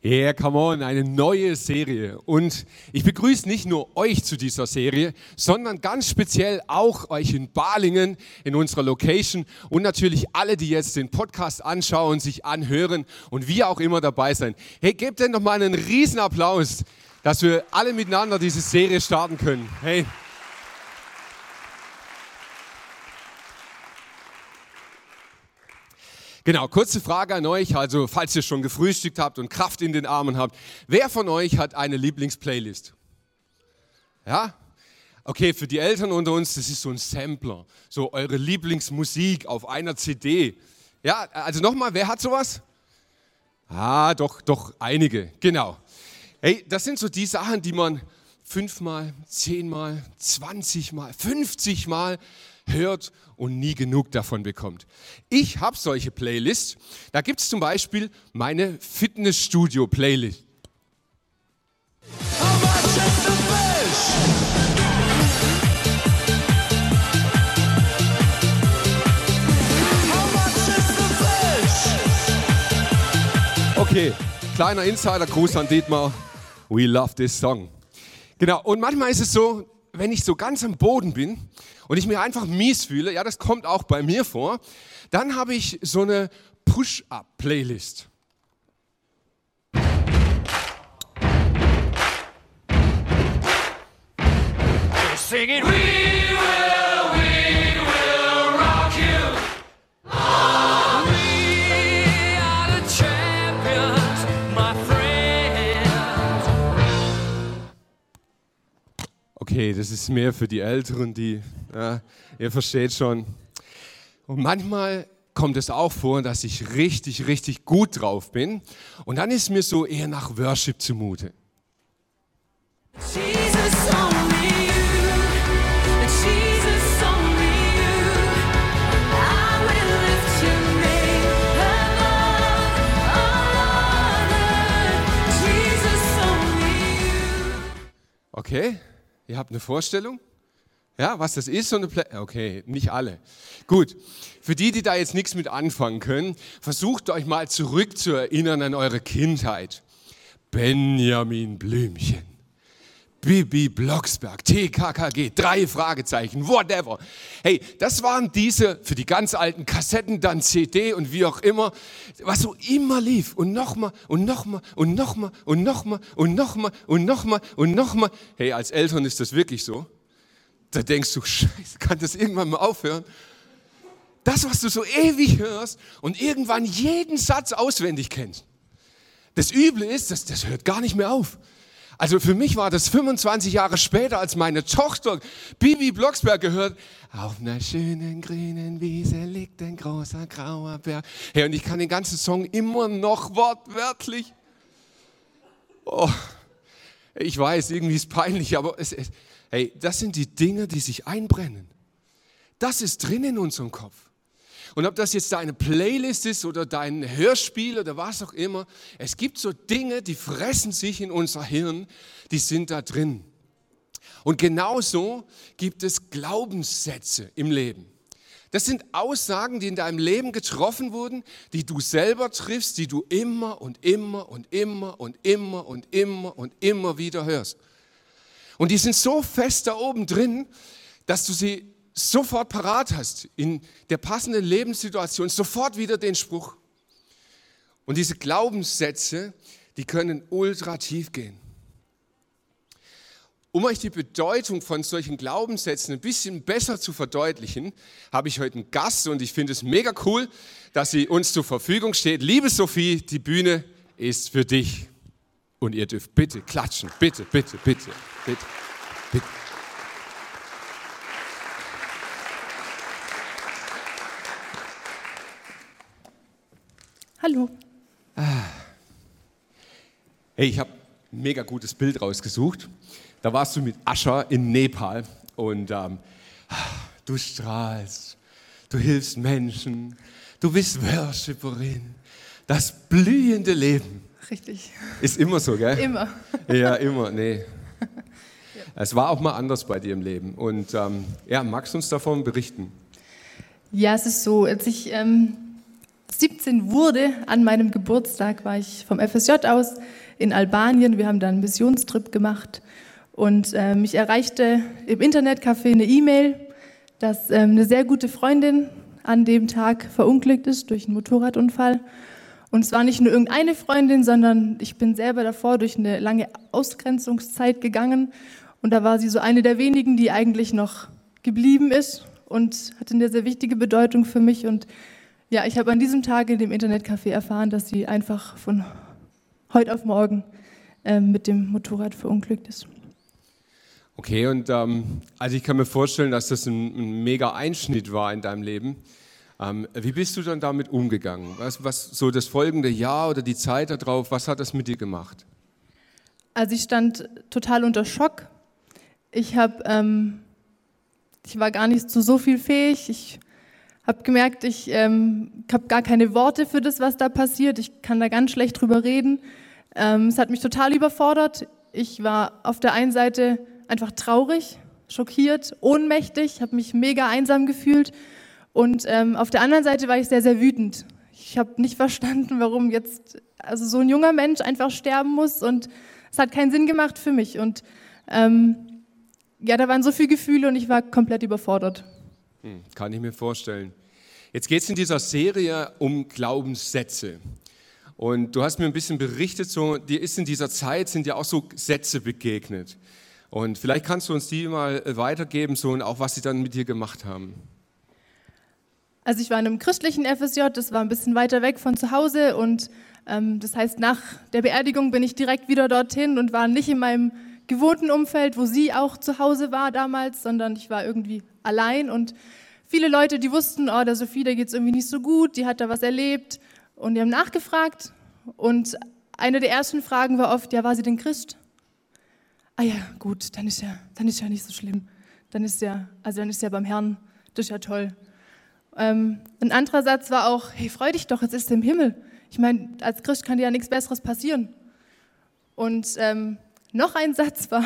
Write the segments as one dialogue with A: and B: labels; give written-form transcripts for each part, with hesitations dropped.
A: Yeah, come on, eine neue Serie. Und ich begrüße nicht nur euch zu dieser Serie, sondern ganz speziell auch euch in Balingen, in unserer Location und natürlich alle, die jetzt den Podcast anschauen, sich anhören und wie auch immer dabei sein. Hey, gebt denn doch mal einen riesen Applaus, dass wir alle miteinander diese Serie starten können. Hey. Genau, kurze Frage an euch, also falls ihr schon gefrühstückt habt und Kraft in den Armen habt, wer von euch hat eine Lieblingsplaylist? Ja? Okay, für die Eltern unter uns, das ist so ein Sampler, so eure Lieblingsmusik auf einer CD. Ja, also nochmal, wer hat sowas? Ah, doch, einige, genau. Hey, das sind so die Sachen, die man 5-mal, 10-mal, 20-mal, 50-mal hört und nie genug davon bekommt. Ich habe solche Playlists. Da gibt es zum Beispiel meine Fitnessstudio-Playlist. Okay, kleiner Insider-Gruß an Dietmar. We love this song. Genau, und manchmal ist es so, wenn ich so ganz am Boden bin und ich mir einfach mies fühle, ja, das kommt auch bei mir vor, dann habe ich so eine Push-Up-Playlist. Sing it. We will rock you. Oh, we are the champions, my friends. Okay, das ist mehr für die Älteren, ihr versteht schon. Und manchmal kommt es auch vor, dass ich richtig gut drauf bin. Und dann ist mir so eher nach Worship zumute. Jesus, only you. Jesus, only you. I will lift your name above. Jesus, only you. Okay. Ihr habt eine Vorstellung? Ja, was das ist? Okay, nicht alle. Gut, für die da jetzt nichts mit anfangen können, versucht euch mal zurückzuerinnern an eure Kindheit. Benjamin Blümchen, Bibi Blocksberg, TKKG, 3 Fragezeichen, whatever. Hey, das waren diese für die ganz alten Kassetten, dann CD und wie auch immer, was so immer lief und nochmal und nochmal und nochmal und nochmal und nochmal und nochmal und nochmal. Hey, als Eltern ist das wirklich so. Da denkst du, Scheiße, kann das irgendwann mal aufhören? Das, was du so ewig hörst und irgendwann jeden Satz auswendig kennst. Das Üble ist, das hört gar nicht mehr auf. Also für mich war das 25 Jahre später, als meine Tochter Bibi Blocksberg gehört. Auf einer schönen grünen Wiese liegt ein großer grauer Berg. Hey, und ich kann den ganzen Song immer noch wortwörtlich. Oh, ich weiß, irgendwie ist es peinlich, aber hey, das sind die Dinge, die sich einbrennen. Das ist drin in unserem Kopf. Und ob das jetzt deine Playlist ist oder dein Hörspiel oder was auch immer, es gibt so Dinge, die fressen sich in unser Hirn, die sind da drin. Und genauso gibt es Glaubenssätze im Leben. Das sind Aussagen, die in deinem Leben getroffen wurden, die du selber triffst, die du immer und immer und immer und immer und immer und immer wieder hörst. Und die sind so fest da oben drin, dass du sie sofort parat hast, in der passenden Lebenssituation, sofort wieder den Spruch. Und diese Glaubenssätze, die können ultra tief gehen. Um euch die Bedeutung von solchen Glaubenssätzen ein bisschen besser zu verdeutlichen, habe ich heute einen Gast und ich finde es mega cool, dass sie uns zur Verfügung steht. Liebe Sophie, die Bühne ist für dich. Und ihr dürft bitte klatschen, bitte.
B: Hallo.
A: Hey, ich habe ein mega gutes Bild rausgesucht. Da warst du mit Ascha in Nepal und du strahlst, du hilfst Menschen, du bist Worshipperin. Das blühende Leben.
B: Richtig.
A: Ist immer so, gell?
B: Immer.
A: Ja, immer, nee. Ja. Es war auch mal anders bei dir im Leben. Und magst du uns davon berichten?
B: Ja, es ist so, als ich 17 wurde, an meinem Geburtstag, war ich vom FSJ aus in Albanien. Wir haben da einen Missionstrip gemacht und mich erreichte im Internetcafé eine E-Mail, dass eine sehr gute Freundin an dem Tag verunglückt ist durch einen Motorradunfall. Und es war nicht nur irgendeine Freundin, sondern ich bin selber davor durch eine lange Ausgrenzungszeit gegangen. Und da war sie so eine der wenigen, die eigentlich noch geblieben ist und hatte eine sehr wichtige Bedeutung für mich. Und ja, ich habe an diesem Tag in dem Internetcafé erfahren, dass sie einfach von heute auf morgen mit dem Motorrad verunglückt ist.
A: Okay, und also ich kann mir vorstellen, dass das ein mega Einschnitt war in deinem Leben. Wie bist du dann damit umgegangen? Was so das folgende Jahr oder die Zeit darauf, was hat das mit dir gemacht?
B: Also ich stand total unter Schock. Ich war gar nicht zu so viel fähig. Ich habe gemerkt, ich habe gar keine Worte für das, was da passiert. Ich kann da ganz schlecht drüber reden. Es hat mich total überfordert. Ich war auf der einen Seite einfach traurig, schockiert, ohnmächtig, habe mich mega einsam gefühlt. Und auf der anderen Seite war ich sehr, sehr wütend. Ich habe nicht verstanden, warum jetzt also so ein junger Mensch einfach sterben muss. Und es hat keinen Sinn gemacht für mich. Und ja, da waren so viele Gefühle und ich war komplett überfordert.
A: Kann ich mir vorstellen. Jetzt geht es in dieser Serie um Glaubenssätze. Und du hast mir ein bisschen berichtet, so, dir ist in dieser Zeit, sind dir auch so Sätze begegnet. Und vielleicht kannst du uns die mal weitergeben, so, und auch was sie dann mit dir gemacht haben.
B: Also ich war in einem christlichen FSJ, das war ein bisschen weiter weg von zu Hause und das heißt, nach der Beerdigung bin ich direkt wieder dorthin und war nicht in meinem gewohnten Umfeld, wo sie auch zu Hause war damals, sondern ich war irgendwie allein und viele Leute, die wussten, oh, der Sophie, der geht es irgendwie nicht so gut, die hat da was erlebt und die haben nachgefragt und eine der ersten Fragen war oft, ja, war sie denn Christ? Ah ja, gut, dann ist ja nicht so schlimm, dann ist ja beim Herrn, das ist ja toll. Ein anderer Satz war auch, hey, freu dich doch, jetzt ist sie im Himmel. Ich meine, als Christ kann dir ja nichts Besseres passieren. Und noch ein Satz war,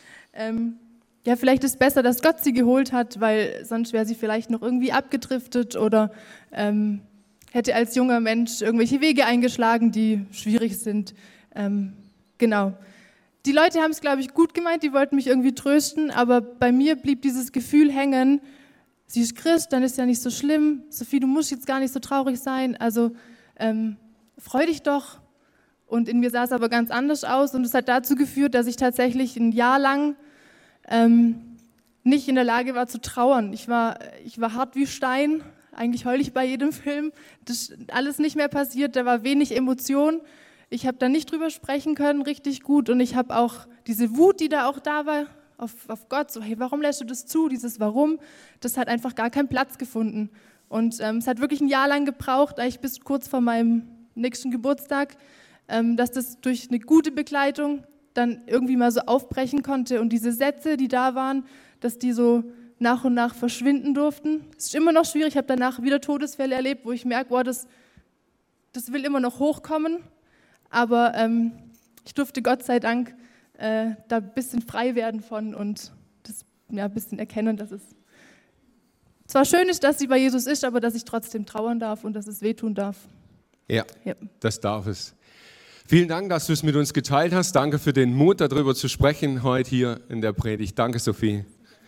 B: ja, vielleicht ist es besser, dass Gott sie geholt hat, weil sonst wäre sie vielleicht noch irgendwie abgedriftet oder hätte als junger Mensch irgendwelche Wege eingeschlagen, die schwierig sind. Genau. Die Leute haben es, glaube ich, gut gemeint, die wollten mich irgendwie trösten, aber bei mir blieb dieses Gefühl hängen, sie ist Christ, dann ist ja nicht so schlimm. Sophie, du musst jetzt gar nicht so traurig sein. Also freu dich doch. Und in mir sah es aber ganz anders aus. Und es hat dazu geführt, dass ich tatsächlich ein Jahr lang nicht in der Lage war zu trauern. Ich war hart wie Stein. Eigentlich heule ich bei jedem Film. Das ist alles nicht mehr passiert. Da war wenig Emotion. Ich habe da nicht drüber sprechen können, richtig gut. Und ich habe auch diese Wut, die da auch da war, auf Gott, so, hey, warum lässt du das zu, dieses Warum, das hat einfach gar keinen Platz gefunden. Und es hat wirklich ein Jahr lang gebraucht, eigentlich bis kurz vor meinem nächsten Geburtstag, dass das durch eine gute Begleitung dann irgendwie mal so aufbrechen konnte und diese Sätze, die da waren, dass die so nach und nach verschwinden durften. Es ist immer noch schwierig, ich habe danach wieder Todesfälle erlebt, wo ich merke, boah, das will immer noch hochkommen, aber ich durfte Gott sei Dank da ein bisschen frei werden von und das ein bisschen erkennen, dass es zwar schön ist, dass sie bei Jesus ist, aber dass ich trotzdem trauern darf und dass es wehtun darf.
A: Ja, das darf es. Vielen Dank, dass du es mit uns geteilt hast. Danke für den Mut, darüber zu sprechen heute hier in der Predigt. Danke, Sophie.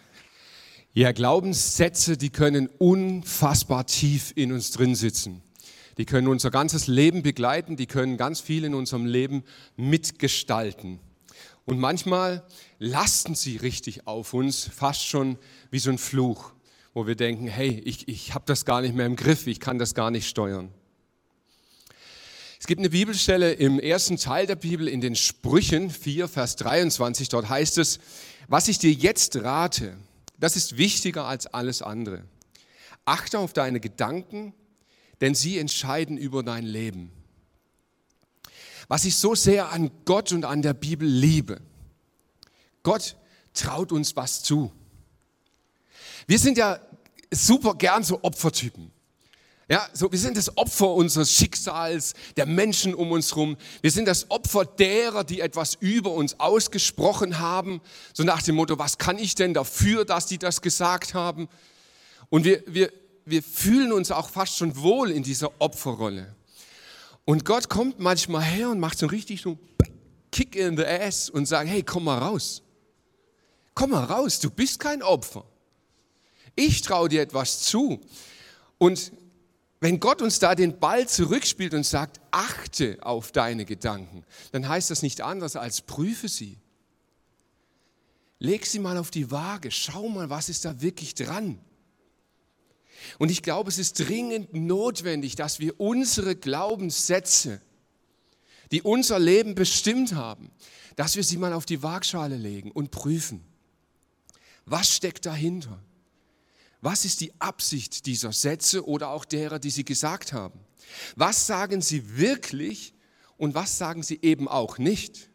A: Ja, Glaubenssätze, die können unfassbar tief in uns drin sitzen. Die können unser ganzes Leben begleiten, die können ganz viel in unserem Leben mitgestalten. Und manchmal lasten sie richtig auf uns, fast schon wie so ein Fluch, wo wir denken, hey, ich habe das gar nicht mehr im Griff, ich kann das gar nicht steuern. Es gibt eine Bibelstelle im ersten Teil der Bibel in den Sprüchen 4, Vers 23, dort heißt es, was ich dir jetzt rate, das ist wichtiger als alles andere. Achte auf deine Gedanken, denn sie entscheiden über dein Leben. Was ich so sehr an Gott und an der Bibel liebe. Gott traut uns was zu. Wir sind ja super gern so Opfertypen. Ja, so, wir sind das Opfer unseres Schicksals, der Menschen um uns herum. Wir sind das Opfer derer, die etwas über uns ausgesprochen haben. So nach dem Motto, was kann ich denn dafür, dass die das gesagt haben? Und wir wir fühlen uns auch fast schon wohl in dieser Opferrolle. Und Gott kommt manchmal her und macht so richtig so Kick in the ass und sagt, hey, komm mal raus. Komm mal raus, du bist kein Opfer. Ich traue dir etwas zu. Und wenn Gott uns da den Ball zurückspielt und sagt, achte auf deine Gedanken, dann heißt das nicht anders als prüfe sie. Leg sie mal auf die Waage, schau mal, was ist da wirklich dran. Und ich glaube, es ist dringend notwendig, dass wir unsere Glaubenssätze, die unser Leben bestimmt haben, dass wir sie mal auf die Waagschale legen und prüfen. Was steckt dahinter? Was ist die Absicht dieser Sätze oder auch derer, die sie gesagt haben? Was sagen sie wirklich und was sagen sie eben auch nicht?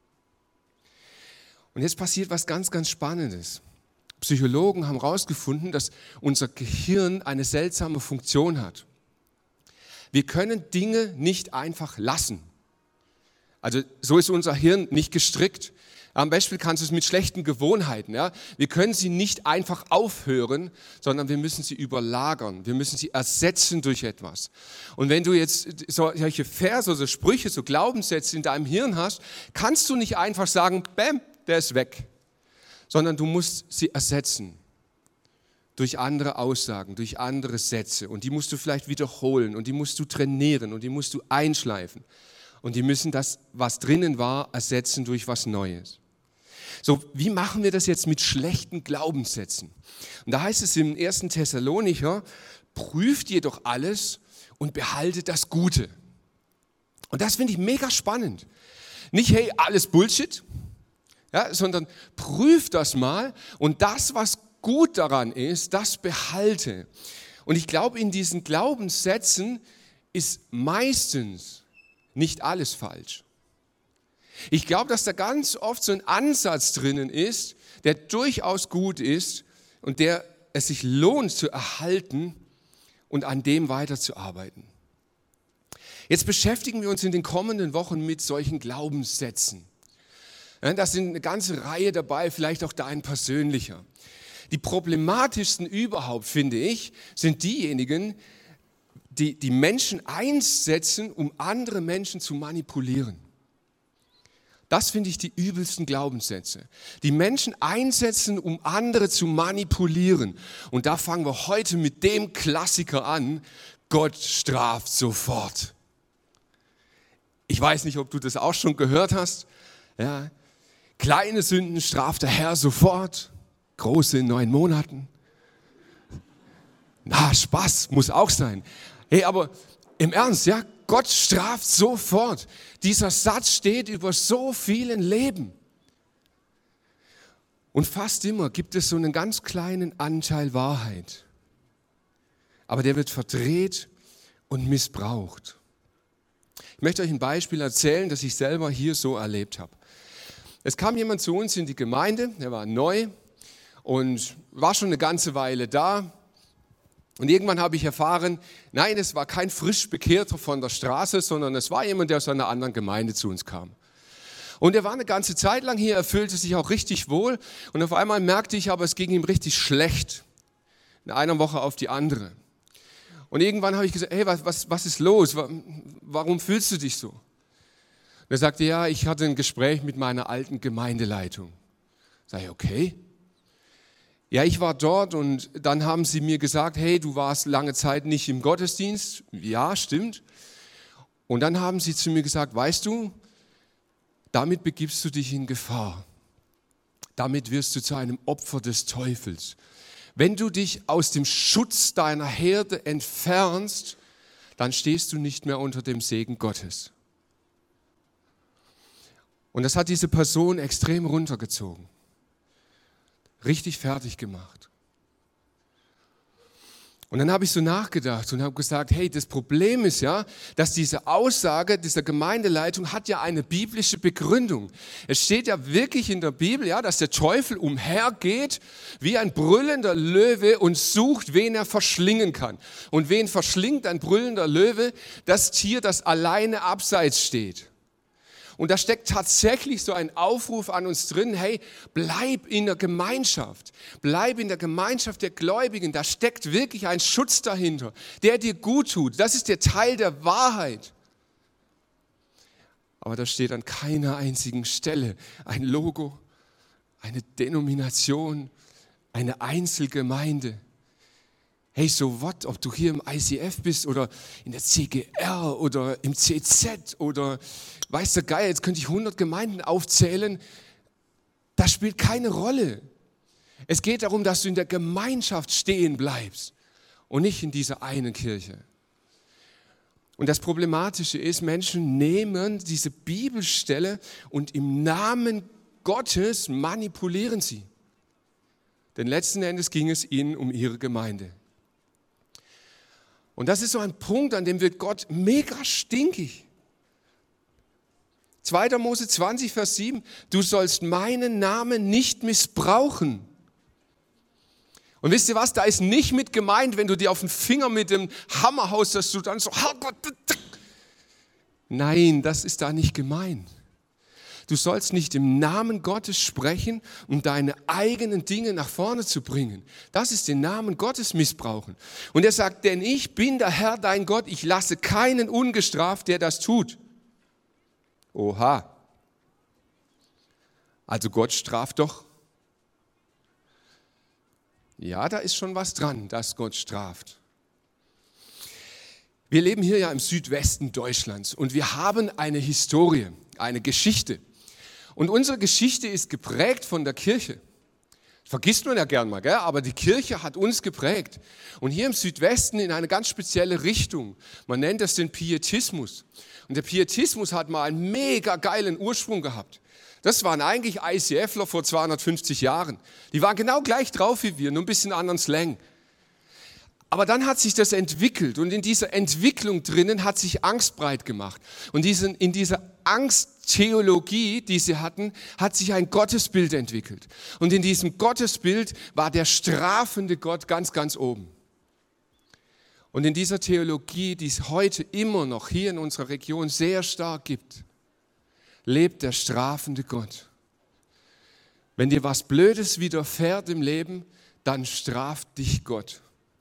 A: Und jetzt passiert was ganz, ganz Spannendes. Psychologen haben herausgefunden, dass unser Gehirn eine seltsame Funktion hat. Wir können Dinge nicht einfach lassen. Also so ist unser Hirn nicht gestrickt. Am Beispiel kannst du es mit schlechten Gewohnheiten. Ja? Wir können sie nicht einfach aufhören, sondern wir müssen sie überlagern. Wir müssen sie ersetzen durch etwas. Und wenn du jetzt solche Verse, so Sprüche, so Glaubenssätze in deinem Hirn hast, kannst du nicht einfach sagen, bäm, der ist weg. Sondern du musst sie ersetzen durch andere Aussagen, durch andere Sätze. Und die musst du vielleicht wiederholen und die musst du trainieren und die musst du einschleifen. Und die müssen das, was drinnen war, ersetzen durch was Neues. So, wie machen wir das jetzt mit schlechten Glaubenssätzen? Und da heißt es im 1. Thessalonicher, prüft jedoch alles und behaltet das Gute. Und das finde ich mega spannend. Nicht, hey, alles Bullshit, ja, sondern prüft das mal und das, was gut daran ist, das behalte. Und ich glaube, in diesen Glaubenssätzen ist meistens nicht alles falsch. Ich glaube, dass da ganz oft so ein Ansatz drinnen ist, der durchaus gut ist und der es sich lohnt zu erhalten und an dem weiterzuarbeiten. Jetzt beschäftigen wir uns in den kommenden Wochen mit solchen Glaubenssätzen. Da sind eine ganze Reihe dabei, vielleicht auch dein persönlicher. Die problematischsten überhaupt, finde ich, sind diejenigen, die Menschen einsetzen, um andere Menschen zu manipulieren. Das finde ich die übelsten Glaubenssätze. Die Menschen einsetzen, um andere zu manipulieren. Und da fangen wir heute mit dem Klassiker an, Gott straft sofort. Ich weiß nicht, ob du das auch schon gehört hast. Ja. Kleine Sünden straft der Herr sofort, große in 9 Monaten. Na, Spaß, muss auch sein. Hey, aber im Ernst, ja, Gott straft sofort. Dieser Satz steht über so vielen Leben. Und fast immer gibt es so einen ganz kleinen Anteil Wahrheit. Aber der wird verdreht und missbraucht. Ich möchte euch ein Beispiel erzählen, das ich selber hier so erlebt habe. Es kam jemand zu uns in die Gemeinde, der war neu und war schon eine ganze Weile da. Und irgendwann habe ich erfahren, nein, es war kein frisch Bekehrter von der Straße, sondern es war jemand, der aus einer anderen Gemeinde zu uns kam. Und er war eine ganze Zeit lang hier, er fühlte sich auch richtig wohl. Und auf einmal merkte ich aber, es ging ihm richtig schlecht. In einer Woche auf die andere. Und irgendwann habe ich gesagt, hey, was ist los? Warum fühlst du dich so? Und er sagte, ja, ich hatte ein Gespräch mit meiner alten Gemeindeleitung. Sag ich, okay. Ja, ich war dort und dann haben sie mir gesagt, hey, du warst lange Zeit nicht im Gottesdienst. Ja, stimmt. Und dann haben sie zu mir gesagt, weißt du, damit begibst du dich in Gefahr. Damit wirst du zu einem Opfer des Teufels. Wenn du dich aus dem Schutz deiner Herde entfernst, dann stehst du nicht mehr unter dem Segen Gottes. Und das hat diese Person extrem runtergezogen. Richtig fertig gemacht. Und dann habe ich so nachgedacht und habe gesagt, hey, das Problem ist ja, dass diese Aussage dieser Gemeindeleitung hat ja eine biblische Begründung. Es steht ja wirklich in der Bibel, ja, dass der Teufel umhergeht wie ein brüllender Löwe und sucht, wen er verschlingen kann. Und wen verschlingt ein brüllender Löwe? Das Tier, das alleine abseits steht. Und da steckt tatsächlich so ein Aufruf an uns drin, hey, bleib in der Gemeinschaft. Bleib in der Gemeinschaft der Gläubigen. Da steckt wirklich ein Schutz dahinter, der dir gut tut. Das ist der Teil der Wahrheit. Aber da steht an keiner einzigen Stelle ein Logo, eine Denomination, eine Einzelgemeinde. Hey, so what, ob du hier im ICF bist oder in der CGR oder im CZ oder weiß der Geier, jetzt könnte ich 100 Gemeinden aufzählen. Das spielt keine Rolle. Es geht darum, dass du in der Gemeinschaft stehen bleibst und nicht in dieser einen Kirche. Und das Problematische ist, Menschen nehmen diese Bibelstelle und im Namen Gottes manipulieren sie. Denn letzten Endes ging es ihnen um ihre Gemeinde. Und das ist so ein Punkt, an dem wird Gott mega stinkig. 2. Mose 20, Vers 7, du sollst meinen Namen nicht missbrauchen. Und wisst ihr was, da ist nicht mit gemeint, wenn du dir auf den Finger mit dem Hammer haust, dass du dann so... Nein, das ist da nicht gemeint. Du sollst nicht im Namen Gottes sprechen, um deine eigenen Dinge nach vorne zu bringen. Das ist den Namen Gottes missbrauchen. Und er sagt, denn ich bin der Herr, dein Gott, ich lasse keinen ungestraft, der das tut. Oha. Also Gott straft doch. Ja, da ist schon was dran, dass Gott straft. Wir leben hier ja im Südwesten Deutschlands und wir haben eine Historie, eine Geschichte. Und unsere Geschichte ist geprägt von der Kirche. Vergisst man ja gern mal, gell? Aber die Kirche hat uns geprägt. Und hier im Südwesten in eine ganz spezielle Richtung. Man nennt das den Pietismus. Und der Pietismus hat mal einen mega geilen Ursprung gehabt. Das waren eigentlich ICFler vor 250 Jahren. Die waren genau gleich drauf wie wir, nur ein bisschen anderen Slang. Aber dann hat sich das entwickelt und in dieser Entwicklung drinnen hat sich Angst breit gemacht. Und in dieser Angsttheologie, die sie hatten, hat sich ein Gottesbild entwickelt. Und in diesem Gottesbild war der strafende Gott ganz, ganz oben. Und in dieser Theologie, die es heute immer noch hier in unserer Region sehr stark gibt, lebt der strafende Gott. Wenn dir was Blödes widerfährt im Leben, dann straft dich Gott.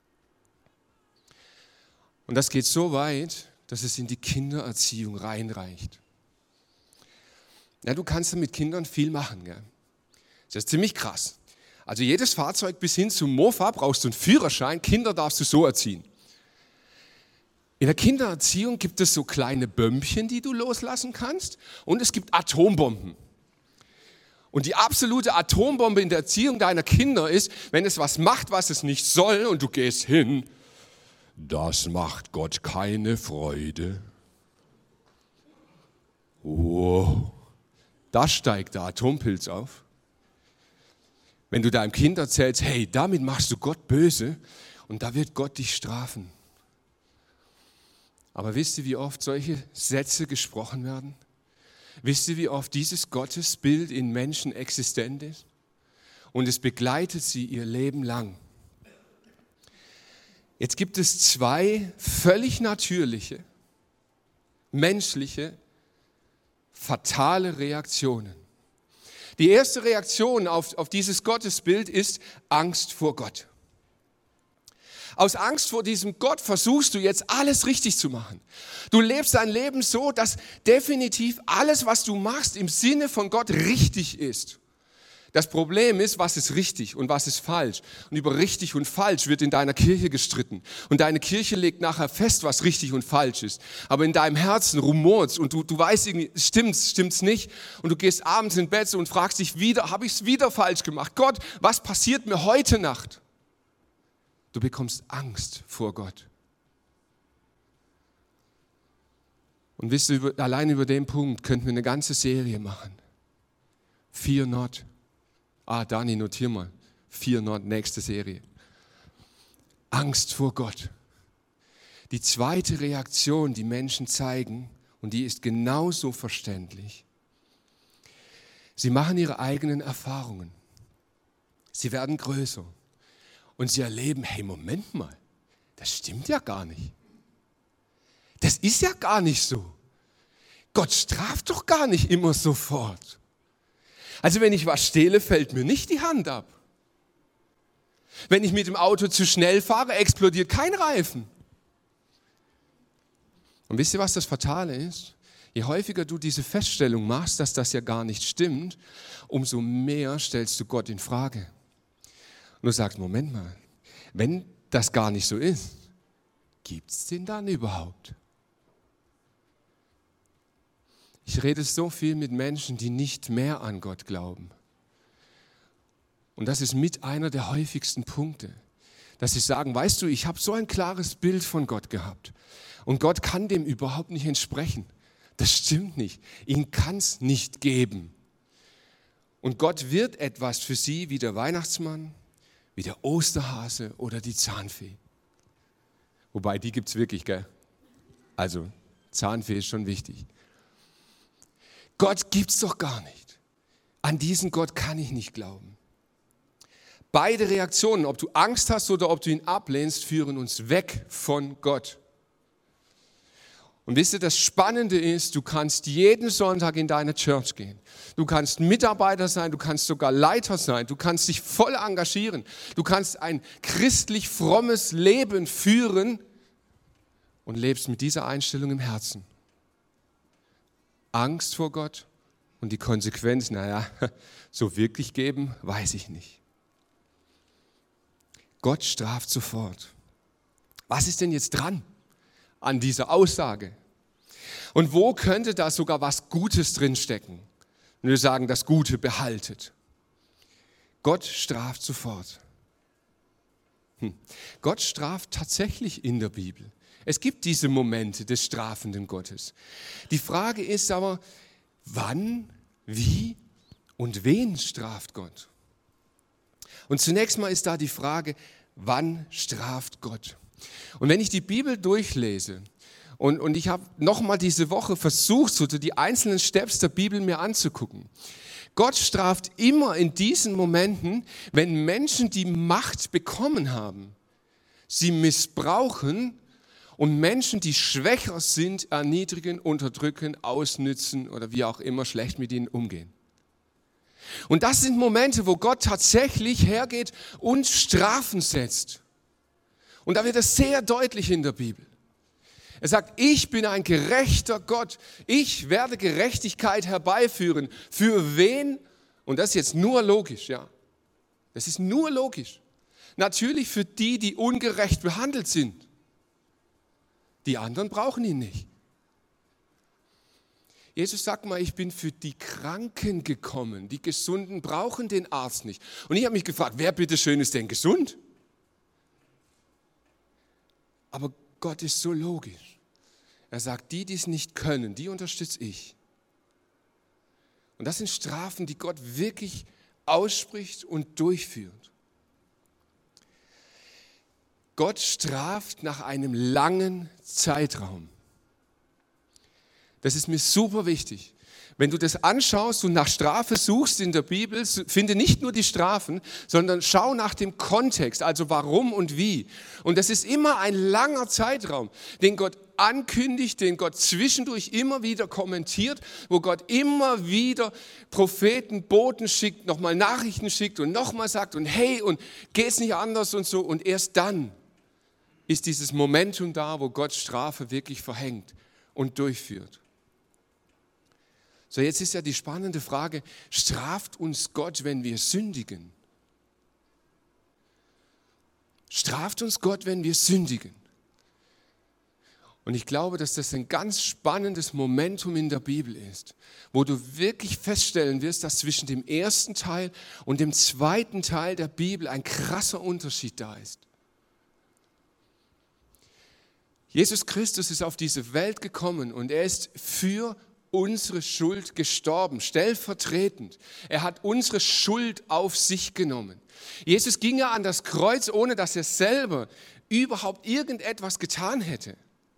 A: Und das geht so weit, dass es in die Kindererziehung reinreicht. Ja, du kannst mit Kindern viel machen. Gell? Das ist ziemlich krass. Also jedes Fahrzeug bis hin zum Mofa brauchst du einen Führerschein, Kinder darfst du so erziehen. In der Kindererziehung gibt es so kleine Bömmchen, die du loslassen kannst und es gibt Atombomben. Und die absolute Atombombe in der Erziehung deiner Kinder ist, wenn es was macht, was es nicht soll und du gehst hin, das macht Gott keine Freude. Oh, da steigt der Atompilz auf. Wenn du deinem Kind erzählst, hey, damit machst du Gott böse und da wird Gott dich strafen. Aber wisst ihr, wie oft solche Sätze gesprochen werden? Wisst ihr, wie oft dieses Gottesbild in Menschen existent ist? Und es begleitet sie ihr Leben lang. Jetzt gibt es zwei völlig natürliche, menschliche, fatale Reaktionen. Die erste Reaktion auf dieses Gottesbild ist Angst vor Gott. Aus Angst vor diesem Gott versuchst du jetzt alles richtig zu machen. Du lebst dein Leben so, dass definitiv alles, was du machst, im Sinne von Gott richtig ist. Das Problem ist, was ist richtig und was ist falsch. Und über richtig und falsch wird in deiner Kirche gestritten. Und deine Kirche legt nachher fest, was richtig und falsch ist. Aber in deinem Herzen rumort's und du weißt irgendwie, stimmt's nicht. Und du gehst abends ins Bett und fragst dich wieder, habe ich es wieder falsch gemacht? Gott, was passiert mir heute Nacht? Du bekommst Angst vor Gott. Und wisst ihr, allein über den Punkt könnten wir eine ganze Serie machen. Fear not. Dani, notier mal. Fear not, nächste Serie. Angst vor Gott. Die zweite Reaktion, die Menschen zeigen, und die ist genauso verständlich. Sie machen ihre eigenen Erfahrungen. Sie werden größer. Und sie erleben, hey, Moment mal, das stimmt ja gar nicht. Das ist ja gar nicht so. Gott straft doch gar nicht immer sofort. Also wenn ich was stehle, fällt mir nicht die Hand ab. Wenn ich mit dem Auto zu schnell fahre, explodiert kein Reifen. Und wisst ihr, was das Fatale ist? Je häufiger du diese Feststellung machst, dass das ja gar nicht stimmt, umso mehr stellst du Gott in Frage. Und du sagst, Moment mal, wenn das gar nicht so ist, gibt es den dann überhaupt? Ich rede so viel mit Menschen, die nicht mehr an Gott glauben. Und das ist mit einer der häufigsten Punkte, dass sie sagen, weißt du, ich habe so ein klares Bild von Gott gehabt und Gott kann dem überhaupt nicht entsprechen. Das stimmt nicht. Ihn kann es nicht geben. Und Gott wird etwas für sie wie der Weihnachtsmann, wie der Osterhase oder die Zahnfee. Wobei, die gibt es wirklich, gell? Also, Zahnfee ist schon wichtig. Gott gibt es doch gar nicht. An diesen Gott kann ich nicht glauben. Beide Reaktionen, ob du Angst hast oder ob du ihn ablehnst, führen uns weg von Gott. Und wisst ihr, das Spannende ist, du kannst jeden Sonntag in deine Church gehen. Du kannst Mitarbeiter sein, du kannst sogar Leiter sein, du kannst dich voll engagieren. Du kannst ein christlich frommes Leben führen und lebst mit dieser Einstellung im Herzen. Angst vor Gott und die Konsequenz, so wirklich geben, weiß ich nicht. Gott straft sofort. Was ist denn jetzt dran an dieser Aussage? Und wo könnte da sogar was Gutes drinstecken? Und wir sagen, das Gute behaltet. Gott straft sofort. Gott straft tatsächlich in der Bibel. Es gibt diese Momente des strafenden Gottes. Die Frage ist aber, wann, wie und wen straft Gott? Und zunächst mal ist da die Frage, wann straft Gott? Und wenn ich die Bibel durchlese und ich habe nochmal diese Woche versucht, so die einzelnen Steps der Bibel mir anzugucken. Gott straft immer in diesen Momenten, wenn Menschen die Macht bekommen haben, sie missbrauchen und Menschen, die schwächer sind, erniedrigen, unterdrücken, ausnützen oder wie auch immer schlecht mit ihnen umgehen. Und das sind Momente, wo Gott tatsächlich hergeht und Strafen setzt. Und da wird es sehr deutlich in der Bibel. Er sagt, ich bin ein gerechter Gott. Ich werde Gerechtigkeit herbeiführen. Für wen? Und das ist jetzt nur logisch, ja. Das ist nur logisch. Natürlich für die, die ungerecht behandelt sind. Die anderen brauchen ihn nicht. Jesus sagt mal, ich bin für die Kranken gekommen. Die Gesunden brauchen den Arzt nicht. Und ich habe mich gefragt, wer bitteschön ist denn gesund? Aber Gott ist so logisch. Er sagt, die es nicht können, die unterstütze ich. Und das sind Strafen, die Gott wirklich ausspricht und durchführt. Gott straft nach einem langen Zeitraum. Das ist mir super wichtig. Wenn du das anschaust und nach Strafe suchst in der Bibel, finde nicht nur die Strafen, sondern schau nach dem Kontext, also warum und wie. Und das ist immer ein langer Zeitraum, den Gott ankündigt, den Gott zwischendurch immer wieder kommentiert, wo Gott immer wieder Propheten, Boten schickt, nochmal Nachrichten schickt und nochmal sagt und hey und geht's nicht anders und so. Und erst dann ist dieses Momentum da, wo Gott Strafe wirklich verhängt und durchführt. So, jetzt ist ja die spannende Frage, straft uns Gott, wenn wir sündigen? Straft uns Gott, wenn wir sündigen? Und ich glaube, dass das ein ganz spannendes Momentum in der Bibel ist, wo du wirklich feststellen wirst, dass zwischen dem ersten Teil und dem zweiten Teil der Bibel ein krasser Unterschied da ist. Jesus Christus ist auf diese Welt gekommen und er ist für unsere Schuld gestorben, stellvertretend. Er hat unsere Schuld auf sich genommen. Jesus ging ja an das Kreuz, ohne dass er selber überhaupt irgendetwas getan hätte.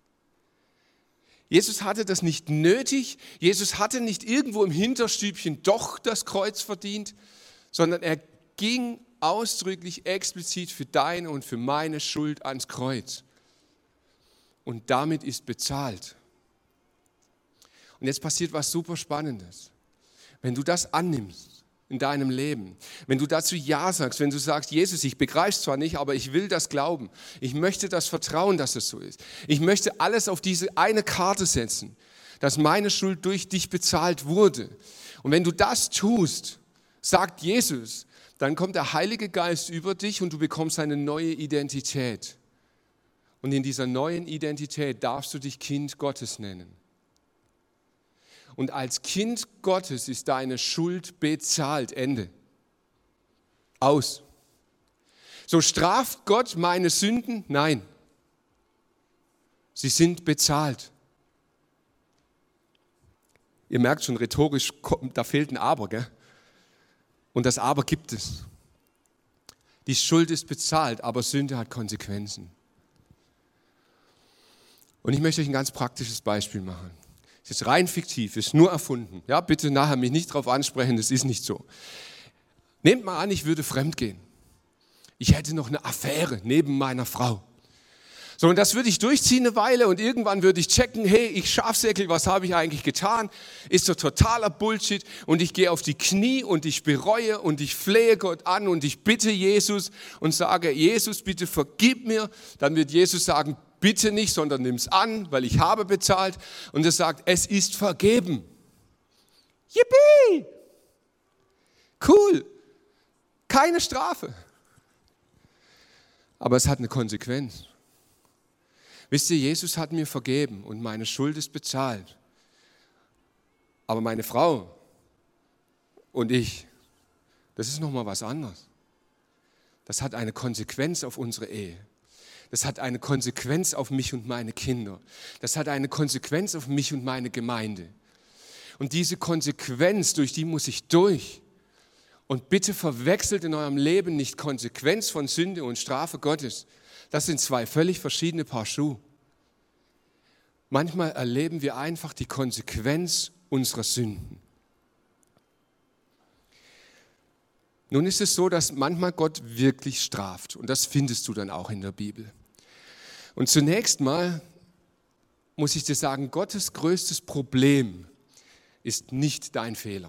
A: Jesus hatte das nicht nötig. Jesus hatte nicht irgendwo im Hinterstübchen doch das Kreuz verdient, sondern er ging ausdrücklich explizit für deine und für meine Schuld ans Kreuz. Und damit ist bezahlt. Und jetzt passiert was super Spannendes. Wenn du das annimmst in deinem Leben, wenn du dazu Ja sagst, wenn du sagst, Jesus, ich begreife es zwar nicht, aber ich will das glauben. Ich möchte das vertrauen, dass es so ist. Ich möchte alles auf diese eine Karte setzen, dass meine Schuld durch dich bezahlt wurde. Und wenn du das tust, sagt Jesus, dann kommt der Heilige Geist über dich und du bekommst eine neue Identität. Und in dieser neuen Identität darfst du dich Kind Gottes nennen. Und als Kind Gottes ist deine Schuld bezahlt. Ende. Aus. So straft Gott meine Sünden? Nein. Sie sind bezahlt. Ihr merkt schon, rhetorisch, da fehlt ein Aber, gell? Und das Aber gibt es. Die Schuld ist bezahlt, aber Sünde hat Konsequenzen. Und ich möchte euch ein ganz praktisches Beispiel machen. Das ist rein fiktiv, ist nur erfunden. Ja, bitte nachher mich nicht darauf ansprechen, das ist nicht so. Nehmt mal an, ich würde fremdgehen. Ich hätte noch eine Affäre neben meiner Frau. So, und das würde ich durchziehen eine Weile und irgendwann würde ich checken, hey, ich Schafsäckel, was habe ich eigentlich getan? Ist doch totaler Bullshit und ich gehe auf die Knie und ich bereue und ich flehe Gott an und ich bitte Jesus und sage, Jesus, bitte vergib mir. Dann wird Jesus sagen, bitte nicht, sondern nimm es an, weil ich habe bezahlt. Und er sagt, es ist vergeben. Yippie! Cool. Keine Strafe. Aber es hat eine Konsequenz. Wisst ihr, Jesus hat mir vergeben und meine Schuld ist bezahlt. Aber meine Frau und ich, das ist nochmal was anderes. Das hat eine Konsequenz auf unsere Ehe. Das hat eine Konsequenz auf mich und meine Kinder. Das hat eine Konsequenz auf mich und meine Gemeinde. Und diese Konsequenz, durch die muss ich durch. Und bitte verwechselt in eurem Leben nicht Konsequenz von Sünde und Strafe Gottes. Das sind zwei völlig verschiedene Paar Schuhe. Manchmal erleben wir einfach die Konsequenz unserer Sünden. Nun ist es so, dass manchmal Gott wirklich straft und das findest du dann auch in der Bibel. Und zunächst mal muss ich dir sagen, Gottes größtes Problem ist nicht dein Fehler.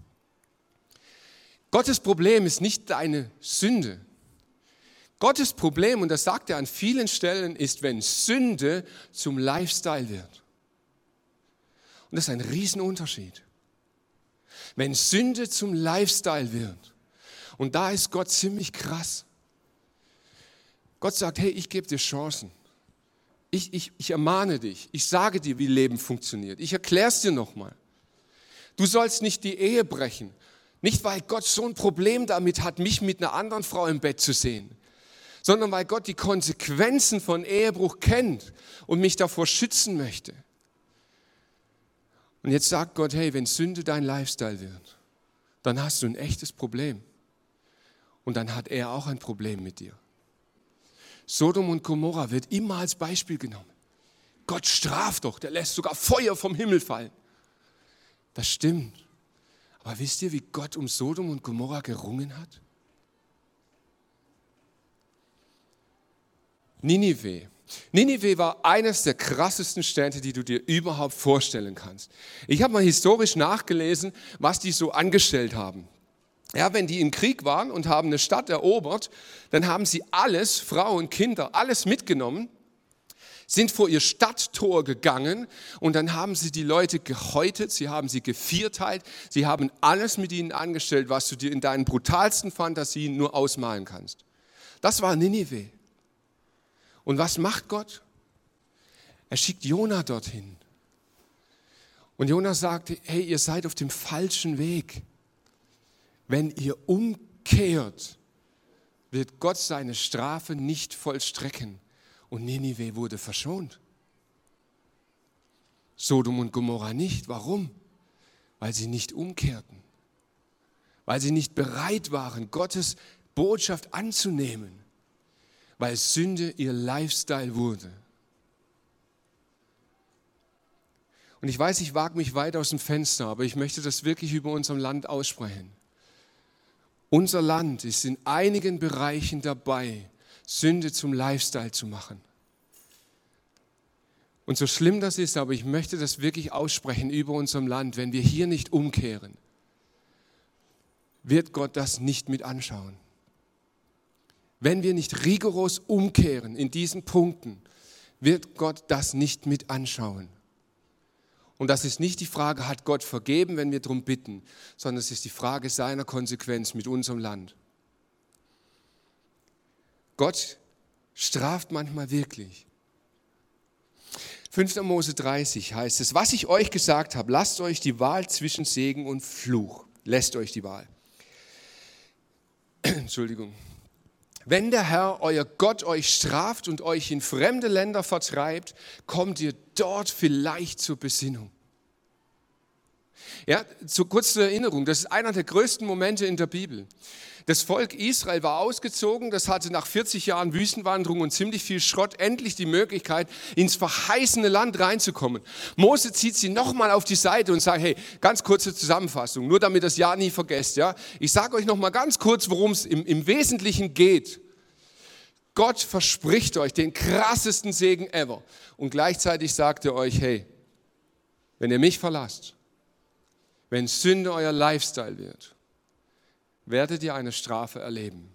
A: Gottes Problem ist nicht deine Sünde. Gottes Problem, und das sagt er an vielen Stellen, ist, wenn Sünde zum Lifestyle wird. Und das ist ein Riesenunterschied. Wenn Sünde zum Lifestyle wird. Und da ist Gott ziemlich krass. Gott sagt, hey, ich gebe dir Chancen. Ich ermahne dich. Ich sage dir, wie Leben funktioniert. Ich erkläre es dir nochmal. Du sollst nicht die Ehe brechen. Nicht, weil Gott so ein Problem damit hat, mich mit einer anderen Frau im Bett zu sehen, sondern weil Gott die Konsequenzen von Ehebruch kennt und mich davor schützen möchte. Und jetzt sagt Gott, hey, wenn Sünde dein Lifestyle wird, dann hast du ein echtes Problem. Und dann hat er auch ein Problem mit dir. Sodom und Gomorra wird immer als Beispiel genommen. Gott straft doch, der lässt sogar Feuer vom Himmel fallen. Das stimmt. Aber wisst ihr, wie Gott um Sodom und Gomorra gerungen hat? Ninive. Ninive war eines der krassesten Städte, die du dir überhaupt vorstellen kannst. Ich habe mal historisch nachgelesen, was die so angestellt haben. Ja, wenn die im Krieg waren und haben eine Stadt erobert, dann haben sie alles, Frauen, Kinder, alles mitgenommen, sind vor ihr Stadttor gegangen und dann haben sie die Leute gehäutet, sie haben sie gevierteilt, sie haben alles mit ihnen angestellt, was du dir in deinen brutalsten Fantasien nur ausmalen kannst. Das war Ninive. Und was macht Gott? Er schickt Jona dorthin. Und Jona sagt, hey, ihr seid auf dem falschen Weg. Wenn ihr umkehrt, wird Gott seine Strafe nicht vollstrecken. Und Ninive wurde verschont. Sodom und Gomorra nicht. Warum? Weil sie nicht umkehrten. Weil sie nicht bereit waren, Gottes Botschaft anzunehmen. Weil Sünde ihr Lifestyle wurde. Und ich weiß, ich wage mich weit aus dem Fenster, aber ich möchte das wirklich über unserem Land aussprechen. Unser Land ist in einigen Bereichen dabei, Sünde zum Lifestyle zu machen. Und so schlimm das ist, aber ich möchte das wirklich aussprechen über unserem Land, wenn wir hier nicht umkehren, wird Gott das nicht mit anschauen. Wenn wir nicht rigoros umkehren in diesen Punkten, wird Gott das nicht mit anschauen. Und das ist nicht die Frage, hat Gott vergeben, wenn wir darum bitten, sondern es ist die Frage seiner Konsequenz mit unserem Land. Gott straft manchmal wirklich. 5. Mose 30 heißt es, was ich euch gesagt habe, lasst euch die Wahl zwischen Segen und Fluch. Lässt euch die Wahl. Entschuldigung. Wenn der Herr, euer Gott, euch straft und euch in fremde Länder vertreibt, kommt ihr dort vielleicht zur Besinnung. Ja, kurz zur Erinnerung, das ist einer der größten Momente in der Bibel. Das Volk Israel war ausgezogen, das hatte nach 40 Jahren Wüstenwanderung und ziemlich viel Schrott endlich die Möglichkeit, ins verheißene Land reinzukommen. Mose zieht sie nochmal auf die Seite und sagt, hey, ganz kurze Zusammenfassung, nur damit das ja nie vergesst. Ja? Ich sage euch nochmal ganz kurz, worum es im Wesentlichen geht. Gott verspricht euch den krassesten Segen ever. Und gleichzeitig sagt er euch, hey, wenn ihr mich verlasst, wenn Sünde euer Lifestyle wird, werdet ihr eine Strafe erleben.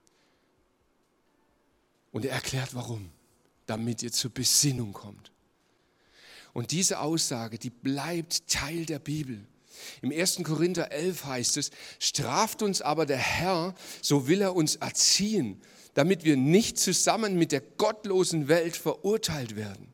A: Und er erklärt warum, damit ihr zur Besinnung kommt. Und diese Aussage, die bleibt Teil der Bibel. Im 1. Korinther 11 heißt es, straft uns aber der Herr, so will er uns erziehen, damit wir nicht zusammen mit der gottlosen Welt verurteilt werden.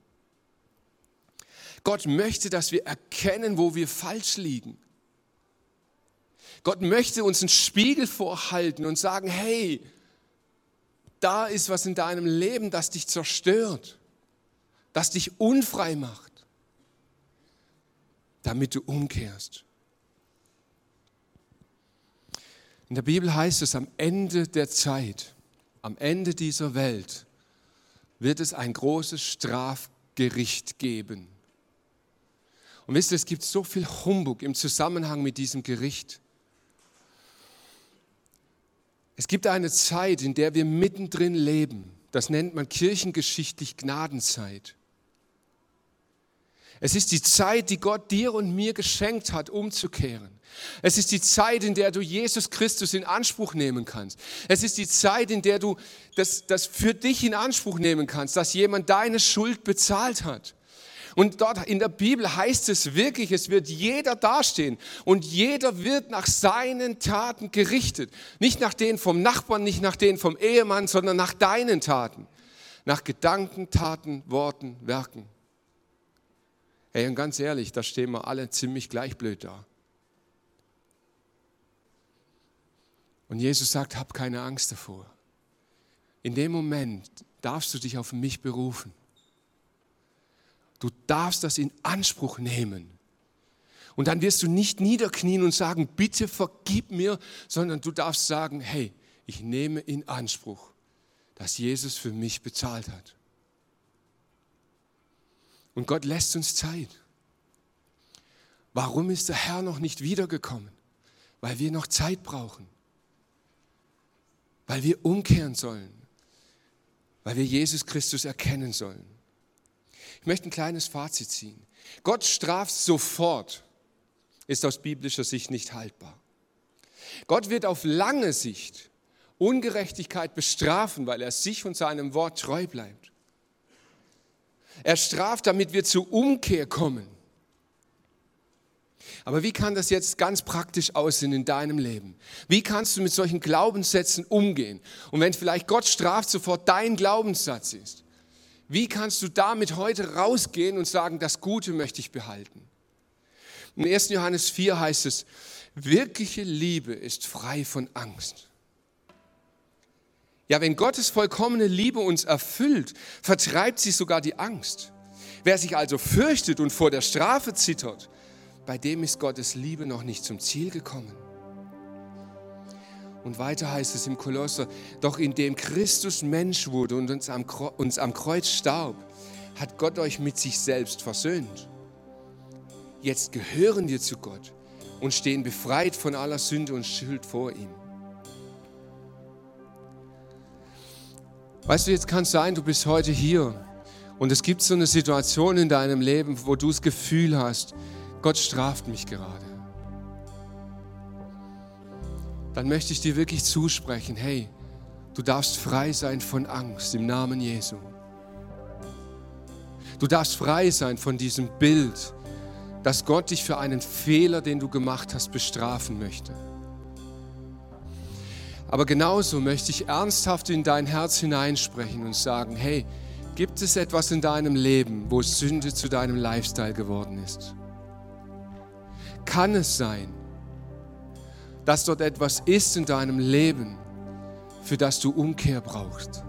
A: Gott möchte, dass wir erkennen, wo wir falsch liegen. Gott möchte uns einen Spiegel vorhalten und sagen, hey, da ist was in deinem Leben, das dich zerstört, das dich unfrei macht, damit du umkehrst. In der Bibel heißt es, am Ende der Zeit, am Ende dieser Welt, wird es ein großes Strafgericht geben. Und wisst ihr, es gibt so viel Humbug im Zusammenhang mit diesem Gericht. Es gibt eine Zeit, in der wir mittendrin leben. Das nennt man kirchengeschichtlich Gnadenzeit. Es ist die Zeit, die Gott dir und mir geschenkt hat, umzukehren. Es ist die Zeit, in der du Jesus Christus in Anspruch nehmen kannst. Es ist die Zeit, in der du das für dich in Anspruch nehmen kannst, dass jemand deine Schuld bezahlt hat. Und dort in der Bibel heißt es wirklich, es wird jeder dastehen und jeder wird nach seinen Taten gerichtet. Nicht nach denen vom Nachbarn, nicht nach denen vom Ehemann, sondern nach deinen Taten. Nach Gedanken, Taten, Worten, Werken. Hey, und ganz ehrlich, da stehen wir alle ziemlich gleich blöd da. Und Jesus sagt, hab keine Angst davor. In dem Moment darfst du dich auf mich berufen. Du darfst das in Anspruch nehmen. Und dann wirst du nicht niederknien und sagen, bitte vergib mir, sondern du darfst sagen, hey, ich nehme in Anspruch, dass Jesus für mich bezahlt hat. Und Gott lässt uns Zeit. Warum ist der Herr noch nicht wiedergekommen? Weil wir noch Zeit brauchen. Weil wir umkehren sollen. Weil wir Jesus Christus erkennen sollen. Ich möchte ein kleines Fazit ziehen. Gott straft sofort, ist aus biblischer Sicht nicht haltbar. Gott wird auf lange Sicht Ungerechtigkeit bestrafen, weil er sich und seinem Wort treu bleibt. Er straft, damit wir zur Umkehr kommen. Aber wie kann das jetzt ganz praktisch aussehen in deinem Leben? Wie kannst du mit solchen Glaubenssätzen umgehen? Und wenn vielleicht Gott straft sofort dein Glaubenssatz ist, wie kannst du damit heute rausgehen und sagen, das Gute möchte ich behalten? Im 1. Johannes 4 heißt es, wirkliche Liebe ist frei von Angst. Ja, wenn Gottes vollkommene Liebe uns erfüllt, vertreibt sie sogar die Angst. Wer sich also fürchtet und vor der Strafe zittert, bei dem ist Gottes Liebe noch nicht zum Ziel gekommen. Und weiter heißt es im Kolosser, doch indem Christus Mensch wurde und uns am Kreuz starb, hat Gott euch mit sich selbst versöhnt. Jetzt gehören wir zu Gott und stehen befreit von aller Sünde und Schuld vor ihm. Weißt du, jetzt kann es sein, du bist heute hier Und es gibt so eine Situation in deinem Leben, wo du das Gefühl hast, Gott straft mich gerade. Dann möchte ich dir wirklich zusprechen, hey, du darfst frei sein von Angst im Namen Jesu. Du darfst frei sein von diesem Bild, dass Gott dich für einen Fehler, den du gemacht hast, bestrafen möchte. Aber genauso möchte ich ernsthaft in dein Herz hineinsprechen und sagen, hey, gibt es etwas in deinem Leben, wo Sünde zu deinem Lifestyle geworden ist? Kann es sein, dass dort etwas ist in deinem Leben, für das du Umkehr brauchst?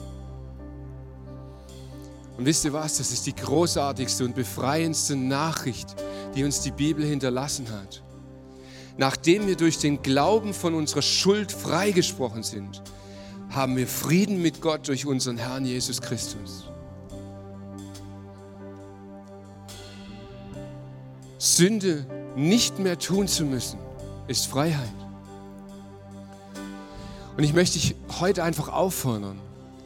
A: Und wisst ihr was, das ist die großartigste und befreiendste Nachricht, die uns die Bibel hinterlassen hat. Nachdem wir durch den Glauben von unserer Schuld freigesprochen sind, haben wir Frieden mit Gott durch unseren Herrn Jesus Christus. Sünde nicht mehr tun zu müssen, ist Freiheit. Und ich möchte dich heute einfach auffordern,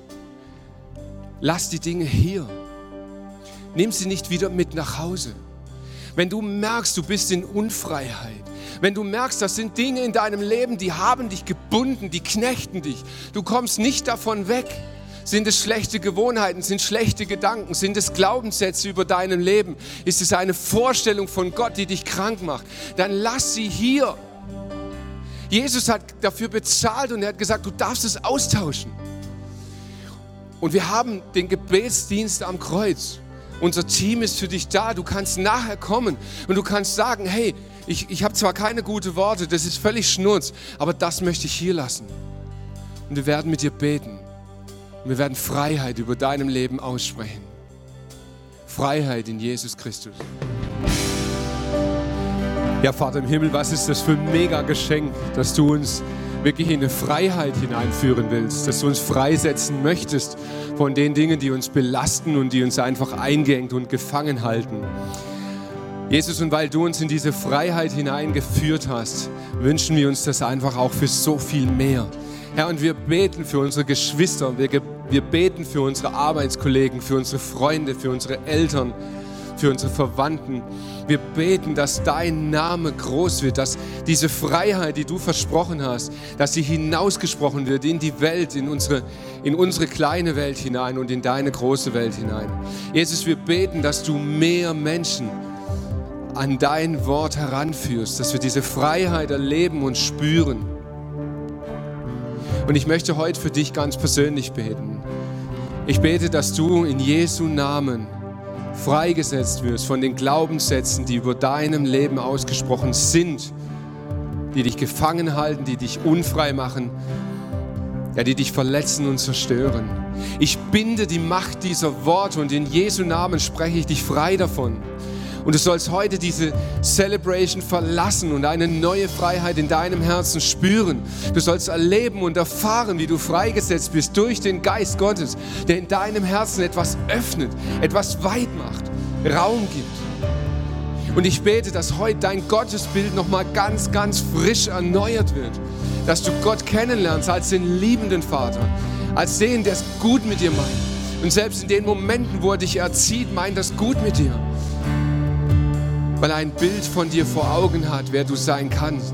A: lass die Dinge hier. Nimm sie nicht wieder mit nach Hause. Wenn du merkst, du bist in Unfreiheit, wenn du merkst, das sind Dinge in deinem Leben, die haben dich gebunden, die knechten dich, du kommst nicht davon weg. Sind es schlechte Gewohnheiten, sind schlechte Gedanken, sind es Glaubenssätze über deinem Leben? Ist es eine Vorstellung von Gott, die dich krank macht? Dann lass sie hier. Jesus hat dafür bezahlt und er hat gesagt, du darfst es austauschen. Und wir haben den Gebetsdienst am Kreuz. Unser Team ist für dich da. Du kannst nachher kommen und du kannst sagen, hey, ich habe zwar keine guten Worte, das ist völlig Schnurz, aber das möchte ich hier lassen. Und wir werden mit dir beten. Und wir werden Freiheit über deinem Leben aussprechen. Freiheit in Jesus Christus. Ja, Vater im Himmel, was ist das für ein Mega-Geschenk, dass du uns wirklich in eine Freiheit hineinführen willst, dass du uns freisetzen möchtest von den Dingen, die uns belasten und die uns einfach eingeengt und gefangen halten. Jesus, und weil du uns in diese Freiheit hineingeführt hast, wünschen wir uns das einfach auch für so viel mehr. Herr, und wir beten für unsere Geschwister, wir beten für unsere Arbeitskollegen, für unsere Freunde, für unsere Eltern, für unsere Verwandten. Wir beten, dass dein Name groß wird, dass diese Freiheit, die du versprochen hast, dass sie hinausgesprochen wird in die Welt, in unsere kleine Welt hinein und in deine große Welt hinein. Jesus, wir beten, dass du mehr Menschen an dein Wort heranführst, dass wir diese Freiheit erleben und spüren. Und ich möchte heute für dich ganz persönlich beten. Ich bete, dass du in Jesu Namen freigesetzt wirst von den Glaubenssätzen, die über deinem Leben ausgesprochen sind, die dich gefangen halten, die dich unfrei machen, ja, die dich verletzen und zerstören. Ich binde die Macht dieser Worte und in Jesu Namen spreche ich dich frei davon. Und du sollst heute diese Celebration verlassen und eine neue Freiheit in deinem Herzen spüren. Du sollst erleben und erfahren, wie du freigesetzt bist durch den Geist Gottes, der in deinem Herzen etwas öffnet, etwas weit macht, Raum gibt. Und ich bete, dass heute dein Gottesbild nochmal ganz, ganz frisch erneuert wird. Dass du Gott kennenlernst als den liebenden Vater, als den, der es gut mit dir meint. Und selbst in den Momenten, wo er dich erzieht, meint er es gut mit dir. Weil er ein Bild von dir vor Augen hat, wer du sein kannst.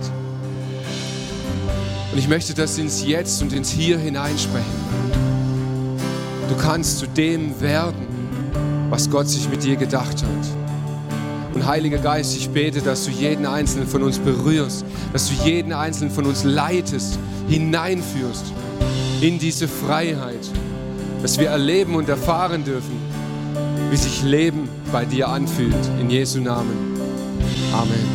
A: Und ich möchte das ins Jetzt und ins Hier hineinsprechen. Du kannst zu dem werden, was Gott sich mit dir gedacht hat. Und Heiliger Geist, ich bete, dass du jeden Einzelnen von uns berührst, dass du jeden Einzelnen von uns leitest, hineinführst in diese Freiheit, dass wir erleben und erfahren dürfen, wie sich Leben bei dir anfühlt. In Jesu Namen. Amen.